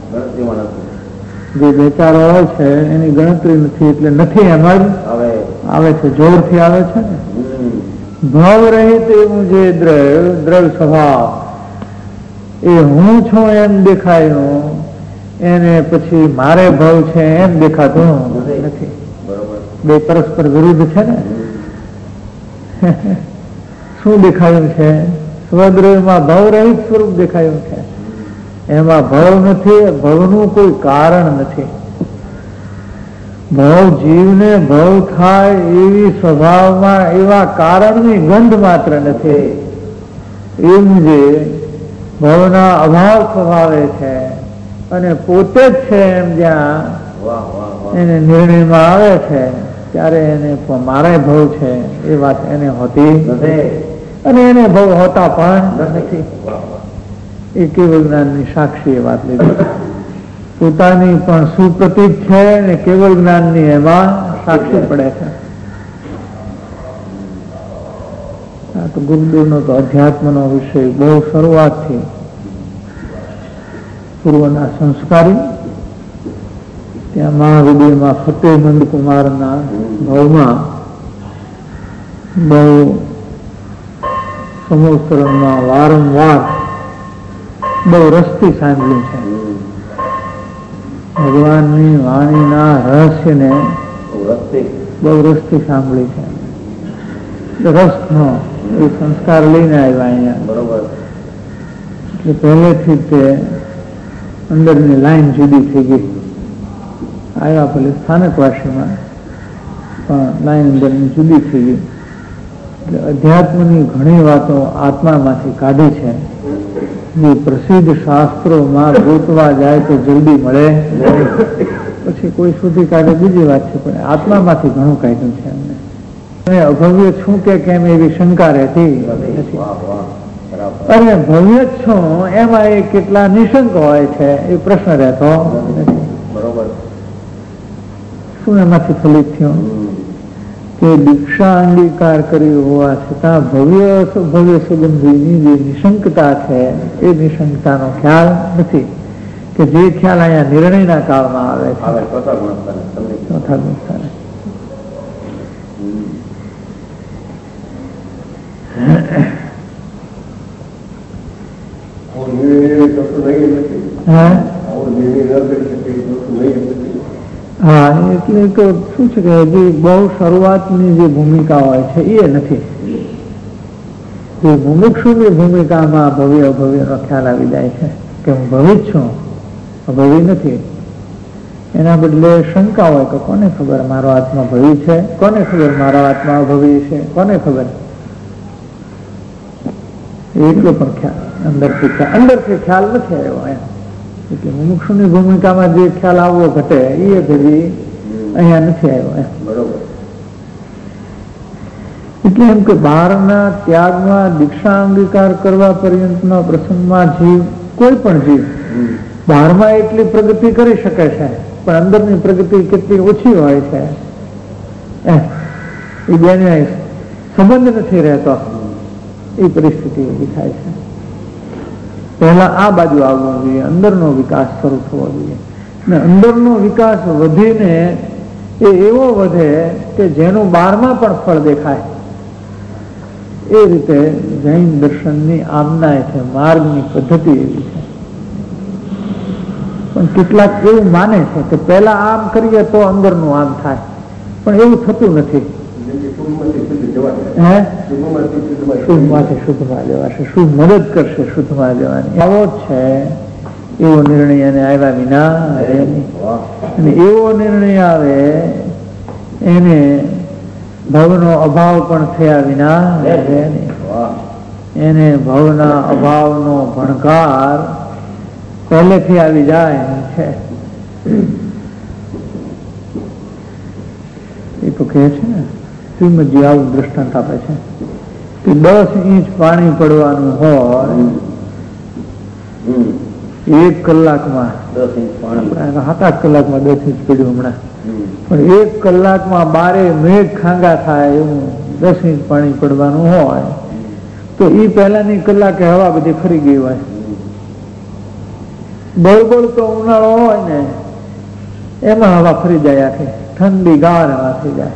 જે બે ચાર હોય છે એની ગણતરી નથી એટલે નથી એમ જ આવે છે, જોરથી આવે છે ને. ભાવ રહિત એવું જે દ્રવ્ય સ્વભાવ એ હું છું એમ દેખાયું, એને પછી મારે ભાવ છે એમ દેખાતું નથી. બે પરસ્પર વિરુદ્ધ છે ને. શું દેખાયું છે? સ્વદ્રવ્યમાં ભાવ રહિત સ્વરૂપ દેખાયું છે. એમાં ભાવ નથી, ભાવનું કોઈ કારણ નથી. ભાવ જીવને ભાવ થાય એવી સ્વભાવમાં એવા કારણની ગંધ માત્ર નથી. એમ જે ભાવના અભાવ સ્વભાવે છે અને પોતે જ છે એમ જ્યાં એને નિર્ણયમાં આવે છે ત્યારે એને મારે ભાવ છે એ વાત એને હોતી નથી અને એને ભાવ હોતા પણ નથી. એ કેવળ જ્ઞાનની સાક્ષી એ વાત લીધી. પોતાની પણ સુપ્રતીત છે અને કેવળ જ્ઞાનની એમાં સાક્ષી પડે છે. આ તો ગુરુદેવનો તો અધ્યાત્મનો વિષય બહુ શરૂઆતથી પૂર્વના સંસ્કારી ત્યાં મહાવિદ્યમાં ફતેહ નંદકુમારના ભાવમાં બહુ સમોત્તરમાં વારંવાર બહુ રસથી સાંભળ્યું છે. ભગવાનની વાણીના રહસ્યને બહુ રસથી સાંભળી છે. રસનો એ સંસ્કાર લઈને આવ્યા અહીંયા. બરોબર. એટલે પહેલેથી જ તે અંદરની લાઈન જુદી થઈ ગઈ. આવ્યા ભલે સ્થાનકવાસીમાં પણ લાઈન અંદરની જુદી થઈ ગઈ. એટલે અધ્યાત્મની ઘણી વાતો આત્મામાંથી કાઢી છે. જે પ્રસિદ્ધ શાસ્ત્રોમાં ગોતવા જાય તો જલ્દી મળે, પછી કોઈ સુધી કાઢે બીજી વાત છે, પણ આત્મામાંથી ઘણું કાઢ્યું છે એમને. અભવ્ય છું કે કેમ એવી શંકા રહેતી નથી. અને ભવ્ય જ છું એમાં એ કેટલા નિશંક હોય છે એ પ્રશ્ન રહેતો નથી. બરોબર. શું એમાંથી ફલિત થયું કે દીક્ષા અંગીકાર કર્યો હોવા છતાં ભવ્ય સંબંધીની જે નિશંકતા છે એ નિશંકતાનો ખ્યાલ નથી કે જે ખ્યાલ અહીંયા નિર્ણયના કાળમાં આવે છે. ચોથા ગુણસ્થાને હા, એટલે તો શું છે કે હજી બહુ શરૂઆતની જે ભૂમિકા હોય છે એ નથી. જે મુમુક્ષુની ભૂમિકામાં ભવ્ય અભવ્યનો ખ્યાલ આવી જાય છે કે હું ભવિ જ છું, અભવિ નથી. એના બદલે શંકા હોય કે કોને ખબર મારો આત્મા ભવિ છે, કોને ખબર મારો આત્મા અભવિ છે, કોને ખબર. એટલો પણ ખ્યાલ અંદરથી ખ્યાલ નથી આવ્યો એમ. એટલે મુમુક્ષુની ભૂમિકામાં જે ખ્યાલ આવવો ઘટે એ હજી અહીંયા નથી આવ્યો એમ. બરોબર. એટલે એમ કે બહારના ત્યાગમાં દીક્ષા અંગીકાર કરવા પર્યંતના પ્રસંગમાં જીવ, કોઈ પણ જીવ બહારમાં એટલી પ્રગતિ કરી શકે છે પણ અંદરની પ્રગતિ કેટલી ઓછી હોય છે એ બેને સંબંધ નથી રહેતો. એ પરિસ્થિતિ ઊભી થાય છે. પહેલા આ બાજુ આવવું જોઈએ, અંદરનો વિકાસ શરૂ થવો જોઈએ. અને અંદરનો વિકાસ વધીને એ એવો વધે કે જેનું બહારમાં પણ ફળ દેખાય. એ રીતે જૈન દર્શનની આમનાય છે, માર્ગની પદ્ધતિ એવી છે. પણ કેટલાક એવું માને છે કે પહેલા આમ કરીએ તો અંદરનું આમ થાય, પણ એવું થતું નથી. શુભમાંથી શુદ્ધમાં જવાશે, શુભ મદદ કરશે શુદ્ધમાં જવાની. આવો જ છે એવો નિર્ણય એને આવ્યા વિના રહે નહીં. અને એવો નિર્ણય આવે એને ભવનો અભાવ પણ થયા વિના રહે નહીં. એને ભવના અભાવનો ભણકાર પહેલેથી આવી જાય છે. એ તો કહે છે ને, શ્રીમદજી આવું દ્રષ્ટાંત આપે છે કે 10 ઇંચ પાણી પડવાનું હોય 1 કલાકમાં, 7-8 કલાકમાં 10 ઇંચ પડ્યું હમણાં, પણ 1 કલાકમાં 12 મેઘ ખાંગા થાય એવું 10 ઇંચ પાણી પડવાનું હોય તો એ પહેલાની કલાકે હવા બધી ફરી ગઈ હોય. બળબળ તો ઉનાળો હોય ને એમાં હવા ફરી જાય, આખી ઠંડી ગાર હવા થઈ જાય.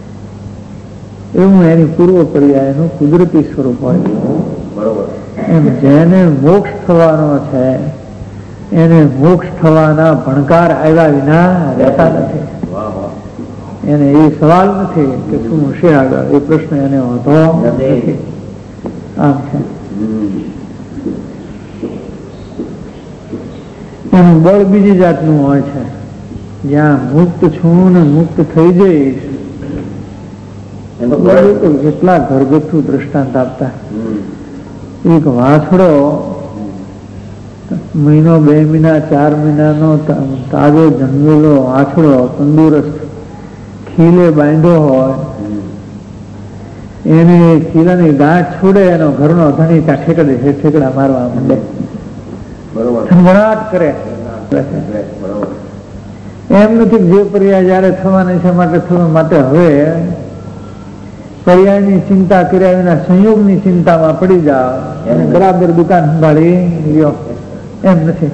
એવું એની પૂર્વ પર્યાયનું કુદરતી સ્વરૂપ હોય. એમ જેને મોક્ષ થવાનો છે એને મોક્ષ થવાના ભણકાર આવ્યા વિના રહેતા નથી. એને એ સવાલ નથી કે શું હશે આગળ, એ પ્રશ્ન એને હોતો નથી. આમ છે એનું બળ બીજી જાતનું હોય છે. જ્યાં મુક્ત છું ને મુક્ત થઈ જઈશ, કેટલા ઘરગથ્થુ દ્રષ્ટાંત આપતા. એક વાછડો મહિનો 2 મહિના 4 મહિનાનો તાજો જન્મેલો વાછડો તંદુરસ્ત ખીલે બાંધ્યો હોય, એને ખીલાની ગાંઠ છોડે, એનો ઘરનો ધણી ત્યાં ઠેકડા મારવા માંડે, થનગણાટ કરે. એમ નથી જે પર્યાય જયારે થવાની છે માટે હવે પર્યાયની ચિંતા કર્યા વિના સંયોગની ચિંતામાં પડી જાઓ એને બરાબર દુકાન સંભાળી લ્યો, એમ નથી.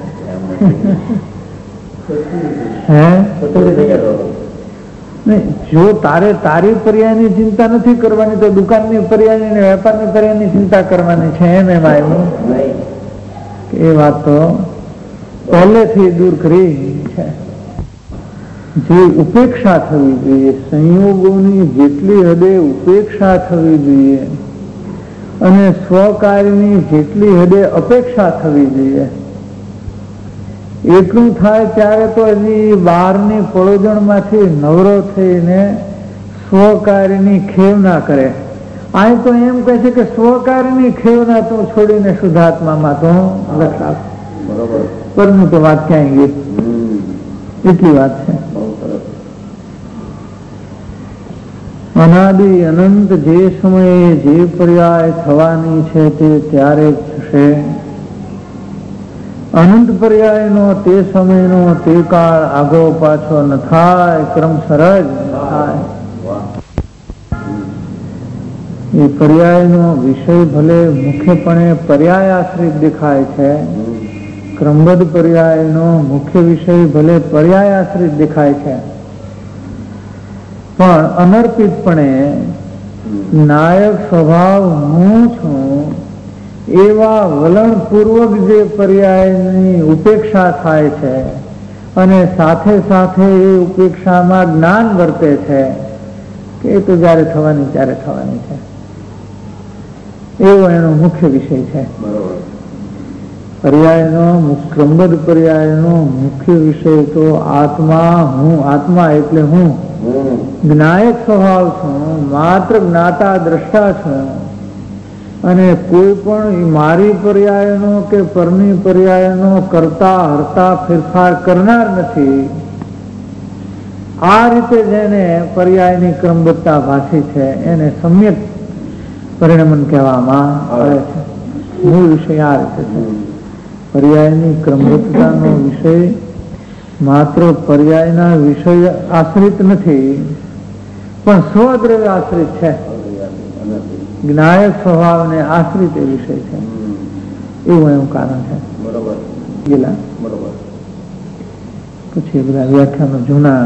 જો તારી પર્યાયની ચિંતા નથી કરવાની તો દુકાનની પર્યાયની ને વેપારની પર્યાયની ચિંતા કરવાની છે. એમ આવ્યું એ વાત તો પહેલેથી દૂર કરી છે. જે ઉપેક્ષા થવી જોઈએ, સંયોગોની જેટલી હદે ઉપેક્ષા થવી જોઈએ અને સ્વકાર્યની જેટલી હદે અપેક્ષા થવી જોઈએ, એટલું થાય ત્યારે તો હજી બહારની પળોજણમાંથી નવરો થઈને સ્વકાર્યની ખેવ ના કરે. આ તો એમ કહે છે કે સ્વકાર્યની ખેવ ના તું છોડીને શુદ્ધાત્મામાં તો લક્ષ આપ. પરનું તો વાત ક્યાંય ગઈ, એટલી વાત છે. અનાદિ અનંત જે સમયે જે પર્યાય થવાની છે તે ત્યારે જ થશે. અનંત પર્યાયનો તે સમયનો તે કાળ આગો પાછો ન થાય, ક્રમસર જ થાય. એ પર્યાયનો વિષય ભલે મુખ્યપણે પર્યાયાશ્રિત દેખાય છે, ક્રમબદ્ધ પર્યાયનો મુખ્ય વિષય ભલે પર્યાયાશ્રિત દેખાય છે, પણ અનર્પિતપણે નાયક સ્વભાવ હું છું એવા વલણપૂર્વક જે પર્યાયની ઉપેક્ષા થાય છે અને સાથે સાથે એ ઉપેક્ષામાં જ્ઞાન વર્તે છે કે એ તો જયારે થવાની ત્યારે થવાની છે, એવો એનો મુખ્ય વિષય છે. પર્યાયનો ક્રમબદ્ધ પર્યાયનો મુખ્ય વિષય તો આત્મા, હું આત્મા એટલે હું જ્ઞાયક સ્વભાવ છું, માત્ર જ્ઞાતા દ્રષ્ટા છું અને કોઈ પણ મારી પર્યાયનો કે પરની પર્યાયનો કરતા હરતા ફેરફાર કરનાર નથી. આ રીતે જેને પર્યાયની ક્રમબદ્ધતા ભાષી છે એને સમ્યક પરિણમન કહેવામાં આવે છે. મૂળ વિષય આ રીતે છે. પર્યાયની ક્રમબદ્ધતાનો વિષય માત્ર પર્યાયના વિષય આશ્રિત નથી, પણ સ્વદ્રવ્ય આશ્રિત છે. જ્ઞાયક સ્વભાવને આશ્રિત એ વિષય છે, એવું એનું કારણ છે. પછી બધા વ્યાખ્યાનો જૂના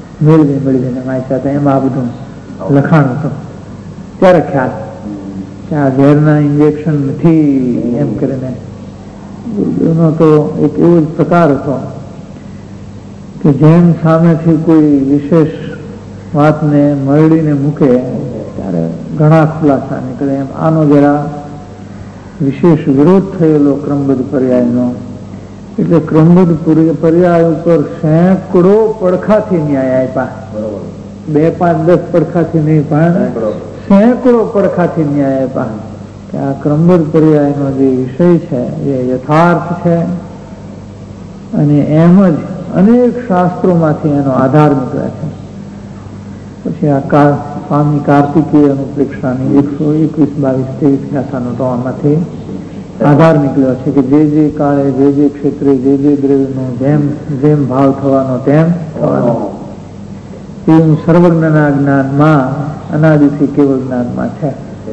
મેળવીને વાંચ્યા હતા, એમાં આ બધું લખાણ હતું ત્યારે ખ્યાલ કે આ ઝેરના ઇન્જેક્શન નથી એમ કરીને. ગુરુદેવનો તો એક એવો જ પ્રકાર હતો કે જેમ સામેથી કોઈ વિશેષ વાતને મરડીને મૂકે ત્યારે ઘણા ખુલાસા નીકળે. એમ આનો જરા વિશેષ વિરોધ થયેલો ક્રમબદ્ધ પર્યાયનો, એટલે ક્રમબદ્ધ પર્યાય ઉપર સેંકડો પડખાથી ન્યાય આપ્યા. 2, 5, 10 પડખાથી નહીં, પણ સેંકડો પડખાથી ન્યાય આપ્યા કે આ ક્રમબદ્ધ પર્યાયનો જે વિષય છે એ યથાર્થ છે, અને એમ જ અનેક શાસ્ત્રોમાંથી એનો આધાર નીકળે છે. પછી આ સ્વામી કાર્તિકીય અનુપ્રેક્ષાની 121, 22, 23 ગાથાનો તો આમાંથી આધાર નીકળ્યો છે કે જે કાળે જે ક્ષેત્રે જે દ્રવ્યનો જેમ ભાવ થવાનો તેમ થવાનો, એવું સર્વજ્ઞના જ્ઞાનમાં અનાદિથી કેવળ જ્ઞાનમાં છે.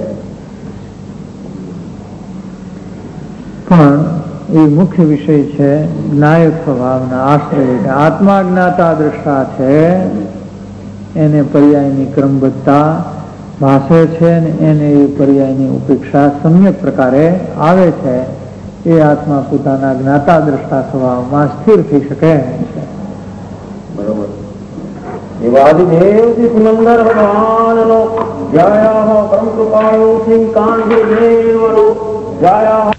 પણ એ મુખ્ય વિષય છે જ્ઞાયક સ્વભાવના આશ્રય. આત્મા જ્ઞાતા દ્રષ્ટા છે, એને પર્યાયની ક્રમબદ્ધતા ભાષે છે, અને એને એ પર્યાયની ઉપેક્ષા સમ્યક પ્રકારે આવે છે. એ આત્મા પોતાના જ્ઞાતા દ્રષ્ટા સ્વભાવમાં સ્થિર થઈ શકે છે. બરોબર. દેવાદિદેવથી સુનંદર ભગવાનનો જય પરમ કૃપાળુ શ્રી કાંતિ દેવનો જય.